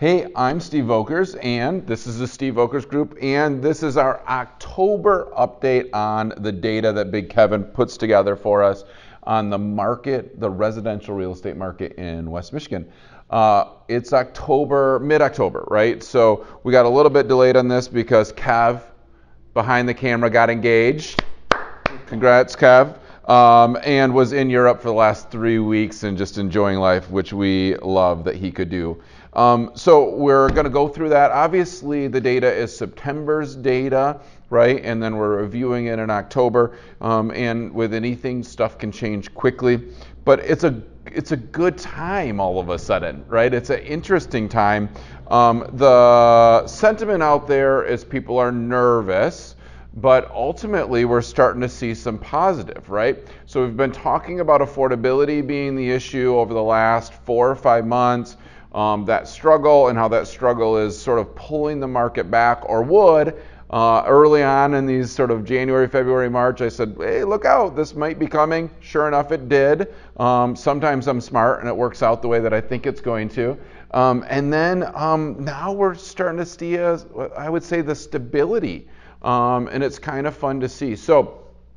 Hey, I'm Steve Vokers, and this is the Steve Vokers Group, and this is our October update on the data that Big Kevin puts together for us on the market, the residential real estate market in West Michigan. It's October, mid-October, right? So we got a little bit delayed on this because Kev, behind the camera, got engaged. Congrats, Kev. And was in Europe for the last 3 weeks and just enjoying life, which we love that he could do. So we're going to go through that. Obviously, the data is September's data, right? And then we're reviewing it in October. And with anything, stuff can change quickly. But it's a good time all of a sudden, right? It's an interesting time. The sentiment out there is people are nervous. But ultimately, we're starting to see some positive, right? So we've been talking about affordability being the issue over the last 4 or 5 months, that struggle and how that struggle is sort of pulling the market back, or would. Early on in these sort of January, February, March, I said, hey, look out, this might be coming. Sure enough, it did. Sometimes I'm smart and it works out the way that I think it's going to. And then now we're starting to see, I would say, the stability. And it's kind of fun to see. So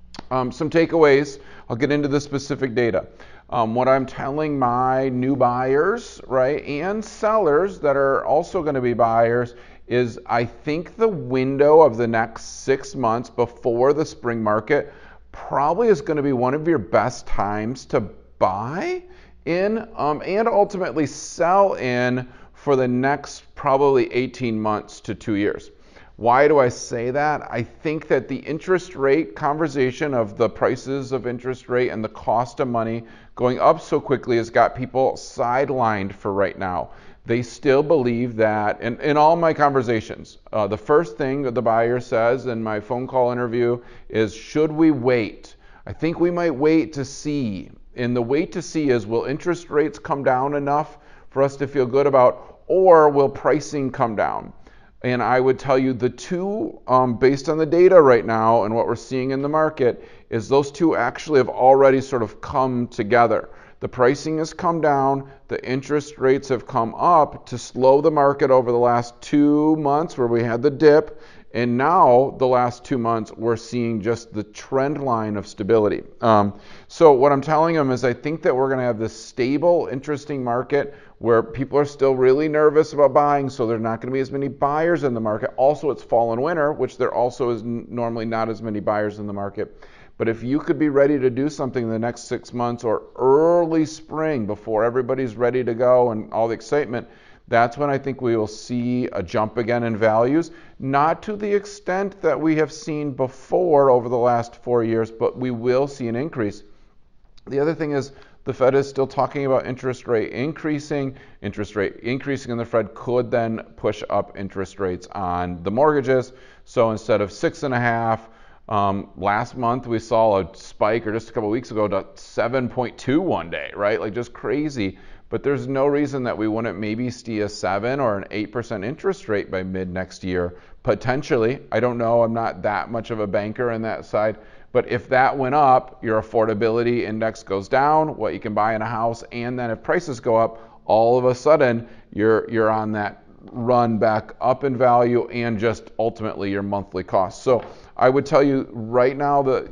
some takeaways. I'll get into the specific data. What I'm telling my new buyers, right, and sellers that are also going to be buyers is I think the window of the next 6 months before the spring market probably is going to be one of your best times to buy in and ultimately sell in for the next probably 18 months to 2 years. Why do I say that? I think that the interest rate conversation of the prices of interest rate and the cost of money going up so quickly has got people sidelined for right now. They still believe that, in all my conversations, the first thing that the buyer says in my phone call interview is, should we wait? I think we might wait to see. And the wait to see is, will interest rates come down enough for us to feel good about, or will pricing come down? And I would tell you the two, based on the data right now and what we're seeing in the market, is those two actually have already sort of come together. The pricing has come down, the interest rates have come up to slow the market over the last 2 months where we had the dip, and now the last 2 months we're seeing just the trend line of stability. So what I'm telling them is I think that we're going to have this stable, interesting market where people are still really nervous about buying, so there's not going to be as many buyers in the market. Also, it's fall and winter, which there also is normally not as many buyers in the market. But if you could be ready to do something in the next 6 months or early spring before everybody's ready to go and all the excitement, that's when I think we will see a jump again in values. Not to the extent that we have seen before over the last 4 years, but we will see an increase. The other thing is the Fed is still talking about interest rate increasing. Interest rate increasing in the Fed could then push up interest rates on the mortgages. So instead of 6.5, last month we saw a spike, or just a couple of weeks ago, to 7.2 one day, right? Like just crazy. But there's no reason that we wouldn't maybe see a 7 or an 8% interest rate by mid next year, potentially. I don't know. I'm not that much of a banker on that side. But if that went up, your affordability index goes down, what you can buy in a house, and then if prices go up, all of a sudden you're on that run back up in value and just ultimately your monthly cost. So I would tell you right now that,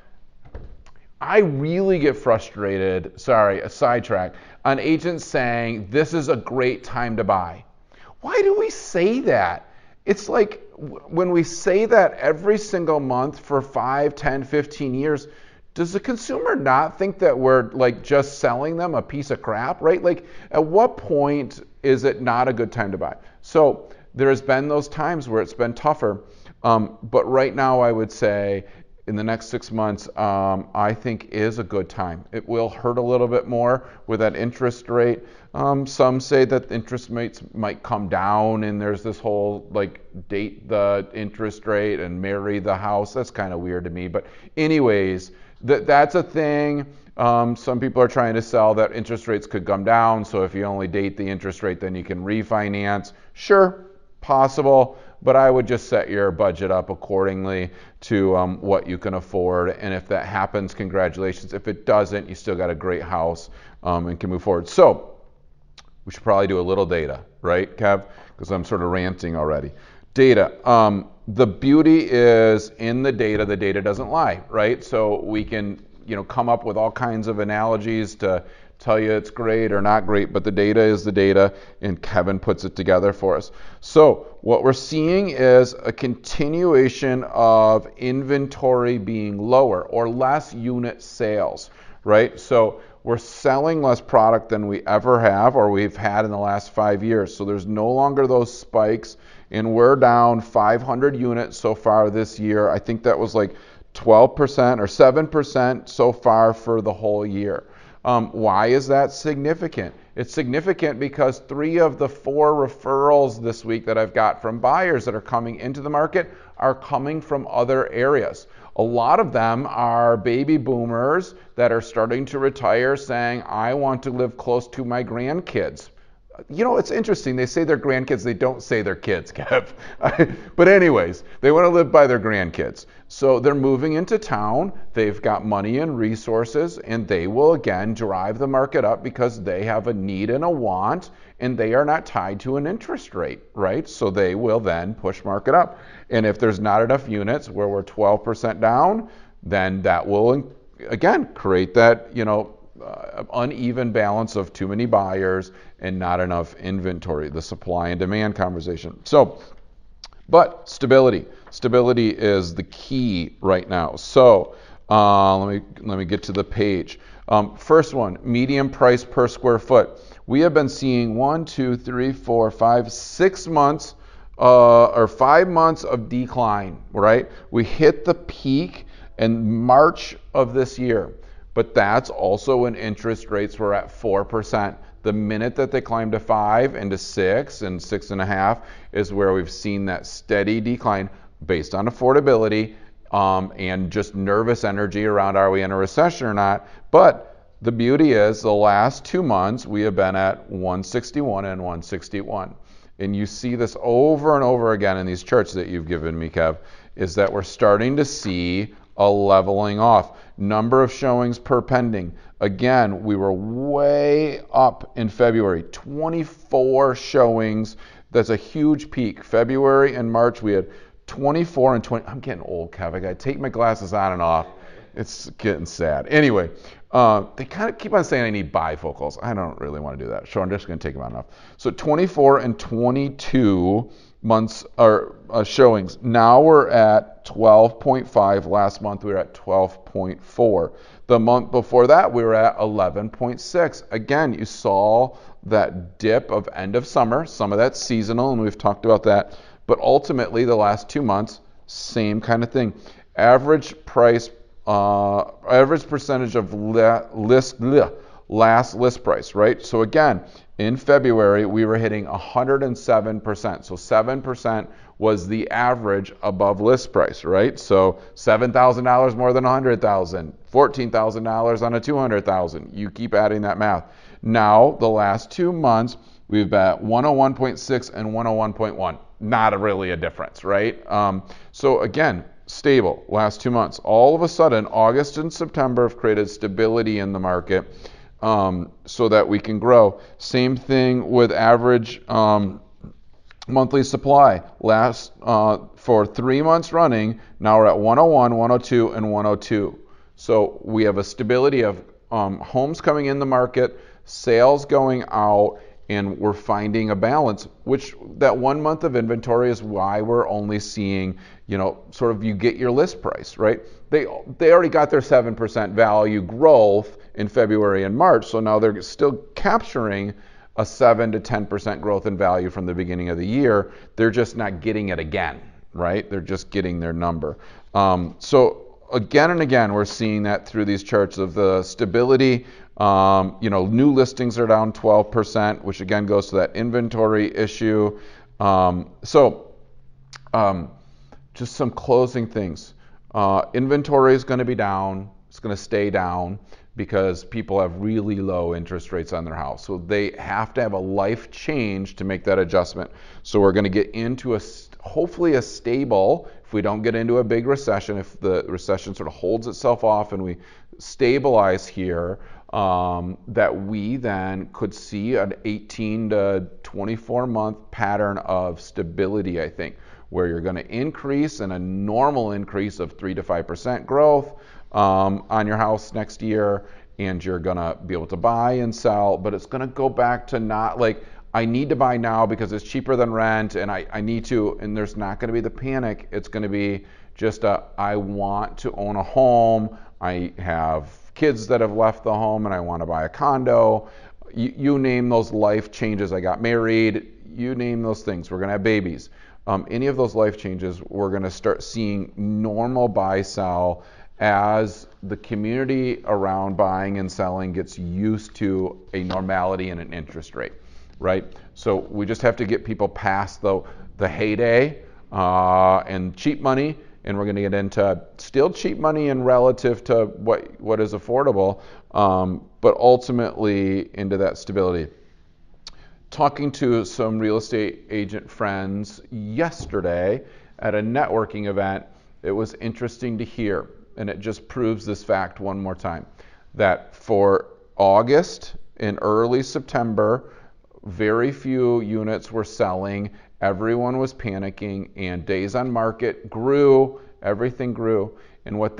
I really get frustrated, a sidetrack, on agents saying this is a great time to buy. Why do we say that? It's like when we say that every single month for 5, 10, 15 years, does the consumer not think that we're like just selling them a piece of crap, right? Like at what point is it not a good time to buy? So there's been those times where it's been tougher. But right now I would say in the next 6 months, I think is a good time. It will hurt a little bit more with that interest rate. Some say that interest rates might come down, and there's this whole like date the interest rate and marry the house. That's kind of weird to me. But anyways, that's a thing. Some people are trying to sell that interest rates could come down. So if you only date the interest rate, then you can refinance. Sure, possible. But I would just set your budget up accordingly to what you can afford. And if that happens, congratulations. If it doesn't, you still got a great house and can move forward. So We should probably do a little data, right, Kev? Because I'm sort of ranting already. Data. The beauty is in the data doesn't lie, right? So we can, come up with all kinds of analogies to tell you it's great or not great, but the data is the data, and Kevin puts it together for us. So what we're seeing is a continuation of inventory being lower or less unit sales, right? So we're selling less product than we ever have or we've had in the last 5 years. So there's no longer those spikes, and we're down 500 units so far this year. I think that was like 12% or 7% so far for the whole year. Why is that significant? It's significant because 3 of the 4 referrals this week that I've got from buyers that are coming into the market are coming from other areas. A lot of them are baby boomers that are starting to retire saying, I want to live close to my grandkids. It's interesting. They say they're grandkids. They don't say they're kids, Kev. But anyways, they want to live by their grandkids. So they're moving into town. They've got money and resources, and they will, again, drive the market up because they have a need and a want, and they are not tied to an interest rate, right? So they will then push market up. And if there's not enough units where we're 12% down, then that will, again, create that, uneven balance of too many buyers and not enough inventory, the supply and demand conversation. So, but stability is the key right now. So let me get to the page. First one, median price per square foot. We have been seeing 6 months or 5 months of decline, right? We hit the peak in March of this year. But that's also when interest rates were at 4%. The minute that they climbed to 5 and to 6 and 6.5 is where we've seen that steady decline based on affordability and just nervous energy around are we in a recession or not. But the beauty is the last 2 months we have been at 161 and 161. And you see this over and over again in these charts that you've given me, Kev, is that we're starting to see a leveling off. Number of showings per pending. Again, we were way up in February, 24 showings. That's a huge peak. February and March, we had 24 and 20. I'm getting old, Kev. I got to take my glasses on and off. It's getting sad. Anyway, they kind of keep on saying I need bifocals. I don't really want to do that. So I'm just going to take them on and off. So 24 and 22 months or showings. Now we're at 12.5. Last month we were at 12.4. The month before that we were at 11.6. Again, you saw that dip of end of summer. Some of that's seasonal, and we've talked about that. But ultimately, the last 2 months, same kind of thing. Average price, average percentage of last list price, right? So again, in February, we were hitting 107%. So 7% was the average above list price, right? So $7,000 more than $100,000, $14,000 on a $200,000. You keep adding that math. Now, the last 2 months, we've been at 101.6 and 101.1. Not really a difference, right? So again, stable last 2 months. All of a sudden, August and September have created stability in the market. So that we can grow. Same thing with average monthly supply. For 3 months running, now we're at 101, 102, and 102. So we have a stability of homes coming in the market, sales going out, and we're finding a balance, which that 1 month of inventory is why we're only seeing, sort of you get your list price, right? They already got their 7% value growth in February and March, so now they're still capturing a 7 to 10% growth in value from the beginning of the year. They're just not getting it again, right? They're just getting their number. So again and again, we're seeing that through these charts of the stability. New listings are down 12%, which again goes to that inventory issue. Just some closing things. Inventory is going to be down. It's going to stay down because people have really low interest rates on their house. So they have to have a life change to make that adjustment. So we're going to get into hopefully a stable, if we don't get into a big recession, if the recession sort of holds itself off and we stabilize here, that we then could see an 18 to 24 month pattern of stability, I think, where you're going to increase in a normal increase of 3 to 5% growth on your house next year, and you're going to be able to buy and sell, but it's going to go back to not like, I need to buy now because it's cheaper than rent, and I need to, and there's not going to be the panic. It's going to be just I want to own a home. I have kids that have left the home and I want to buy a condo. You name those life changes. I got married. You name those things. We're going to have babies. Any of those life changes, we're going to start seeing normal buy sell as the community around buying and selling gets used to a normality and an interest rate, right? So we just have to get people past the heyday and cheap money, and we're going to get into still cheap money and relative to what is affordable, but ultimately into that stability. Talking to some real estate agent friends yesterday at a networking event, it was interesting to hear, and it just proves this fact one more time, that for August and early September, very few units were selling. Everyone was panicking, and days on market grew. Everything grew. And when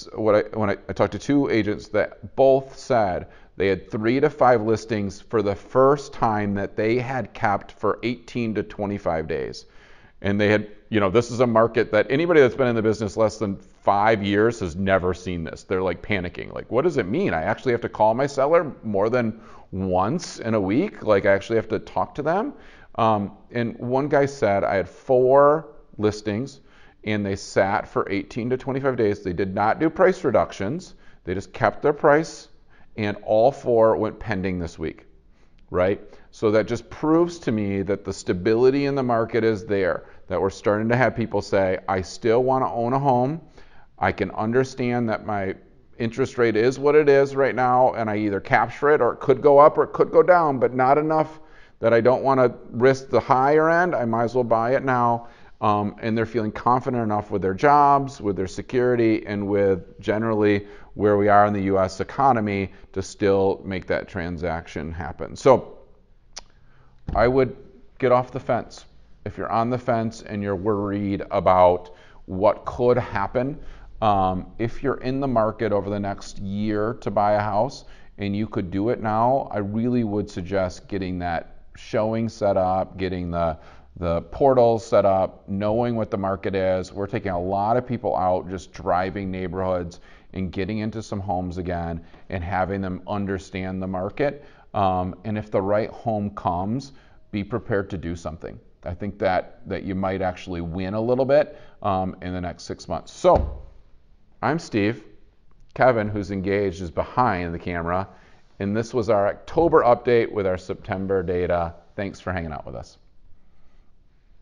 I talked to two agents that both said they had 3 to 5 listings for the first time that they had kept for 18 to 25 days. And they had, this is a market that anybody that's been in the business less than 5 years has never seen this. They're like panicking. Like, what does it mean? I actually have to call my seller more than once in a week? Like, I actually have to talk to them? And one guy said, I had 4 listings and they sat for 18 to 25 days. They did not do price reductions. They just kept their price, and all 4 went pending this week, right? So that just proves to me that the stability in the market is there, that we're starting to have people say, I still want to own a home. I can understand that my interest rate is what it is right now, and I either capture it or it could go up or it could go down, but not enough that I don't want to risk the higher end. I might as well buy it now. And they're feeling confident enough with their jobs, with their security, and with generally where we are in the U.S. economy to still make that transaction happen. So I would get off the fence. If you're on the fence and you're worried about what could happen, if you're in the market over the next year to buy a house and you could do it now, I really would suggest getting that showing set up, getting the portals set up, knowing what the market is. We're taking a lot of people out just driving neighborhoods and getting into some homes again and having them understand the market. And if the right home comes, be prepared to do something. I think that you might actually win a little bit in the next 6 months. So I'm Steve. Kevin, who's engaged, is behind the camera. And this was our October update with our September data. Thanks for hanging out with us.